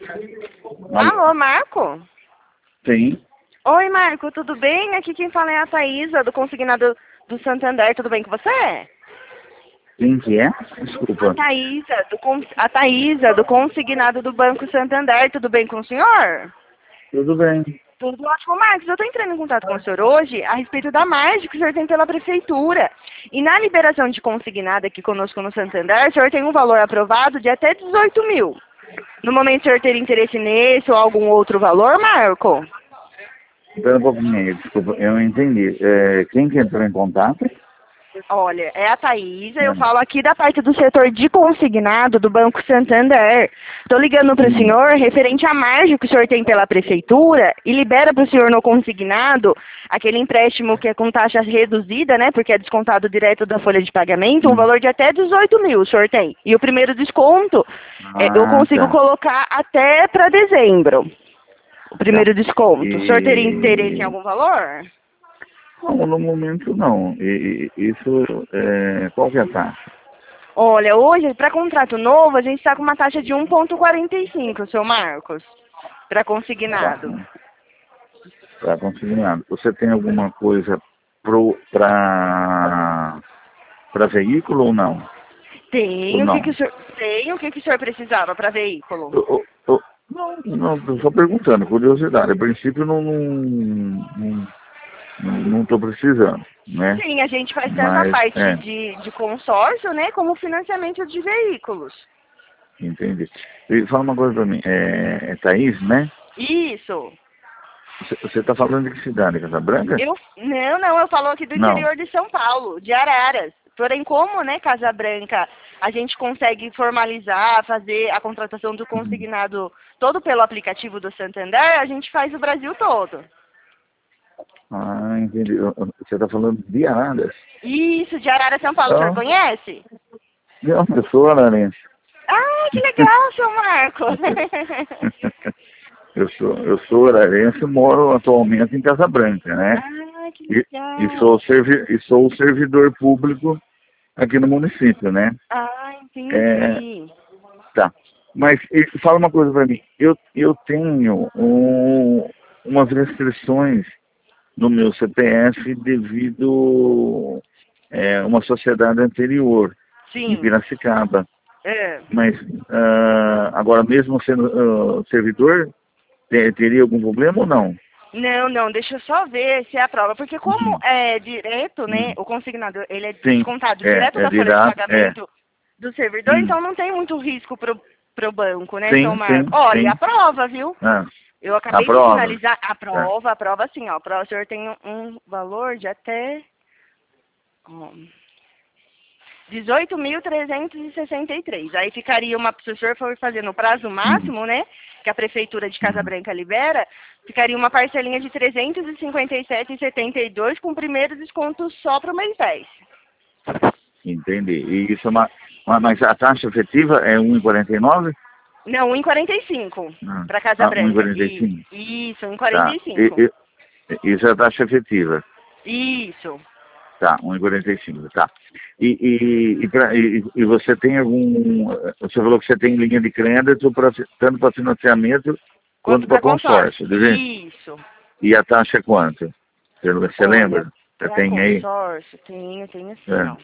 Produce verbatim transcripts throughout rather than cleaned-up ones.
Alô? Alô, Marco? Sim. Oi, Marco, tudo bem? Aqui quem fala é a Thaísa, do Consignado do Santander. Tudo bem com você? Quem que é? A Desculpa. Thaísa, do, Cons- a Thaísa, do Consignado do Banco Santander. Tudo bem com o senhor? Tudo bem. Tudo ótimo, Marcos. Eu estou entrando em contato com o senhor hoje a respeito da margem que o senhor tem pela prefeitura. E na liberação de consignado aqui conosco no Santander, o senhor tem um valor aprovado de até dezoito mil. No momento, o senhor teria interesse nesse ou algum outro valor, Marco? Espera um pouquinho aí, desculpa, eu não entendi. É, quem que entrou em contato? Olha, é a Thaísa, eu Não. falo aqui da parte do setor de consignado do Banco Santander. Estou ligando para o Hum. senhor referente à margem que o senhor tem pela prefeitura e libera para o senhor no consignado aquele empréstimo que é com taxa reduzida, né, porque é descontado direto da folha de pagamento, um Hum. valor de até dezoito mil o senhor tem. E o primeiro desconto é, eu Ah, consigo tá. colocar até para dezembro, o Tá. primeiro desconto. O senhor teria interesse em E... algum valor? Não, no momento não. E, e- isso, é... qual que é a taxa? Olha, hoje, para contrato novo, a gente está com uma taxa de um vírgula quarenta e cinco, seu Marcos, para Tá. consignado. Tá consignado. Você tem alguma coisa para para veículo ou não? Ou Tem o que, que não? o senhor, tem o que, que o senhor precisava para veículo? Eu- eu- eu- não, não, tô só perguntando, curiosidade. A princípio não não não não estou precisando, né? Sim, a gente faz tanto a Mas parte é, de, de consórcio, né, como financiamento de veículos. entendi. E fala uma coisa para mim, é, é Thaís, né? Isso. Você está falando de que cidade, Casa Branca? Eu, não, não, eu falo aqui do Não. interior de São Paulo, de Araras. Porém, como, né, Casa Branca, a gente consegue formalizar, fazer a contratação do Uhum. consignado todo pelo aplicativo do Santander, a gente faz o Brasil todo. Ah, entendi. Eu- eu- Você está falando de Araras? Isso, de Arara, São Paulo, o senhor Não, conhece? não, eu sou ararense. Ah, que legal, seu Marco. Eu sou, eu sou ararense e moro atualmente em Casa Branca, né? Ah, que E, e, sou, legal. servi, e sou servidor público aqui no município, né? Ah, É, entendi. tá. Mas e, fala uma coisa para mim. Eu, eu tenho um, umas restrições no meu C P F devido a uma sociedade anterior em Sim. Piracicaba. É. Mas ah, agora mesmo sendo ah, servidor, te- teria algum problema ou não? Não, não, deixa eu só ver se é a prova, porque como Uhum. é direto, né, Uhum. o consignador, ele é Sim, descontado direto é, é da folha de direto, é. pagamento do servidor, Hum. então não tem muito risco pro, pro banco, né, seu Sim, Marco? sim, Olha, e a sim. prova, viu? Ah, Eu acabei de aprova. finalizar a Tá. prova, a prova assim, ó, a prova o senhor tem um um valor de até ó, dezoito mil trezentos e sessenta e três. Aí ficaria uma, se o senhor for fazer no prazo Uhum. máximo, né, que a prefeitura de Casa Uhum. Branca libera, ficaria uma parcelinha de trezentos e cinquenta e sete reais e setenta e dois com o primeiro desconto só para o mês dez. Entendi. E isso é uma, uma- mas a taxa efetiva é um vírgula quarenta e nove? Não, um vírgula quarenta e cinco Ah, para Casa ah, Branca. E, um vírgula quarenta e cinco. isso, um vírgula quarenta Tá. e E, cinco. e, isso é a taxa efetiva. Isso. Tá, um vírgula quarenta e cinco, tá. E, e, e, pra- e, e você tem algum. Você falou que você tem linha de crédito pra, tanto para financiamento Quanto quanto para para consórcio? consórcio, deve? Isso. E a taxa é quanto? Você, você Olha, lembra? Você para tem aí? consórcio, tenho, tenho sim, É. ó.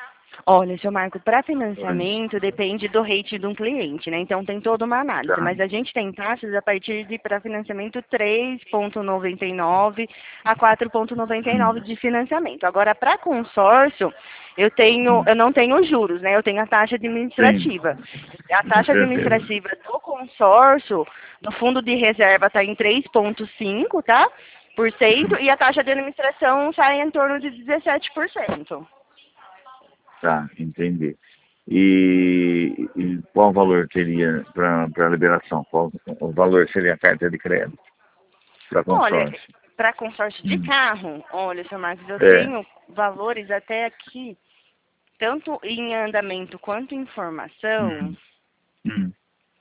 Olha, seu Marco, para financiamento depende do rate de um cliente, né? Então tem toda uma análise, Tá. mas a gente tem taxas a partir de para financiamento três vírgula noventa e nove a quatro vírgula noventa e nove de financiamento. Agora, para consórcio, eu tenho, eu não tenho juros, né? Eu tenho a taxa administrativa. A Com taxa certeza. administrativa do consórcio, no fundo de reserva está em três vírgula cinco, tá? Por cento, e a taxa de administração sai em torno de dezessete por cento. Tá, entendi. E, e qual valor teria para a liberação? Qual o valor seria a carta de crédito para Olha, consórcio? para consórcio de Hum. carro, olha, seu Marcos, eu É. tenho valores até aqui, tanto em andamento quanto em formação. Hum. Hum.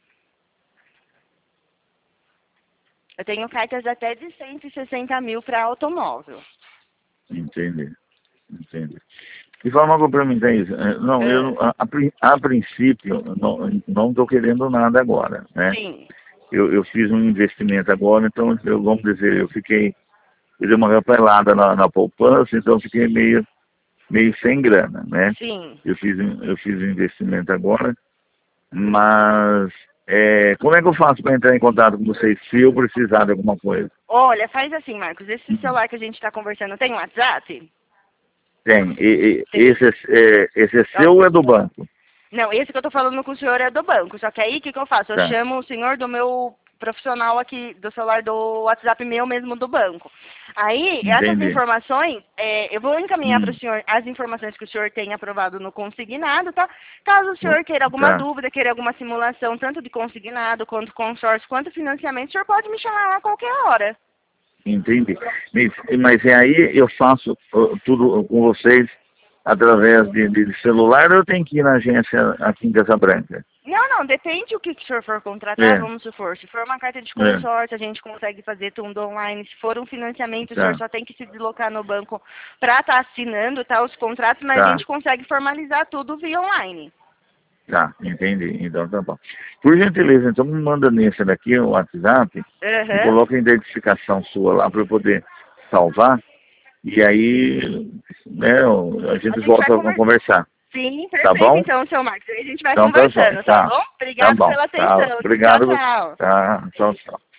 Eu tenho cartas até de cento e sessenta mil para automóvel. Entendi, entendi. E fala uma coisa para mim, Thaís. É, Não, É. eu, a, a, prin- a princípio, não estou querendo nada agora, né? Sim, Eu, eu fiz um investimento agora, então, eu, vamos dizer, eu fiquei, eu dei uma rapelada na, na poupança, então eu fiquei meio, meio sem grana, né? sim. Eu fiz, um- eu fiz um investimento agora, mas é, como é que eu faço para entrar em contato com vocês se eu precisar de alguma coisa? Olha, faz assim, Marcos, esse celular que a gente está conversando tem WhatsApp? Tem. E, e, Tem. esse, é, esse é seu ou é do banco? Não, esse que eu tô falando com o senhor é do banco. Só que aí, o que, que eu faço? Eu Tá. chamo o senhor do meu profissional aqui, do celular do WhatsApp meu mesmo do banco. Aí, essas Entendi. informações, é, eu vou encaminhar Hum. para o senhor as informações que o senhor tem aprovado no consignado, tá? Caso o senhor queira alguma Tá. dúvida, queira alguma simulação, tanto de consignado, quanto consórcio, quanto financiamento, o senhor pode me chamar lá a qualquer hora. Entendi. Mas, mas é aí eu faço uh, tudo com vocês através de, de celular ou eu tenho que ir na agência aqui em Casa Branca? Não, não, depende o que, que o senhor for contratar, É. vamos supor. Se for uma carta de É. consórcio, a gente consegue fazer tudo online. Se for um financiamento, o Tá. senhor só tem que se deslocar no banco para estar assinando tá, os contratos, mas Tá. a gente consegue formalizar tudo via online. Tá, entendi. Então tá bom. Por gentileza, então me manda nesse daqui o WhatsApp e Aham. coloca a identificação sua lá para eu poder salvar. E aí, né, a gente gente volta vai a conversar. Sim, Tá perfeito bom? então, seu Marcos. Aí a gente vai Então tá conversando, bom. tá, Tá. bom? Tá Obrigado bom. pela Tá. atenção. Obrigado. Tchau, tchau. Tá. Tchau, tchau.